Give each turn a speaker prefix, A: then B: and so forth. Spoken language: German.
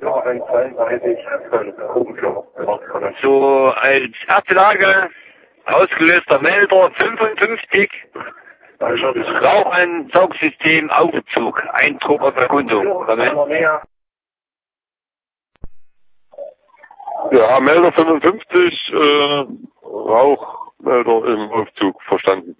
A: Ja, 1,32
B: So, als erste Lage, ausgelöster Melder 55, Rauchansaugsystem Aufzug, Eindruck auf Erkundung.
C: Ja, Melder 55, Rauchmelder im Aufzug, verstanden.